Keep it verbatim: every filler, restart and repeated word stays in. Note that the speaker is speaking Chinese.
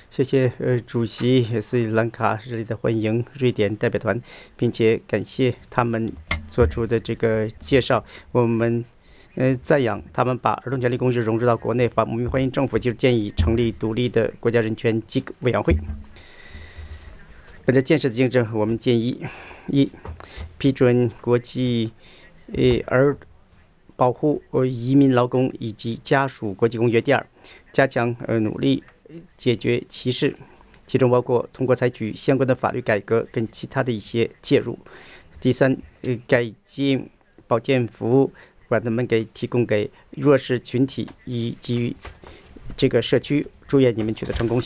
谢谢呃主席斯里兰卡热烈的欢迎瑞典代表团，并且感谢他们做出的这个介绍。我们呃赞扬他们把儿童权利公约融入到国内法。我们欢迎政府就建议成立独立的国家人权机构委员会。本着建设的精神，我们建议：一、批准国际呃儿保护移民劳工以及家属国际公约；第二，加强呃努力解决歧视，其中包括通过采取相关的法律改革跟其他的一些介入；第三，呃改进保健服务，把它们给提供给弱势群体以及这个社区。祝愿你们取得成功。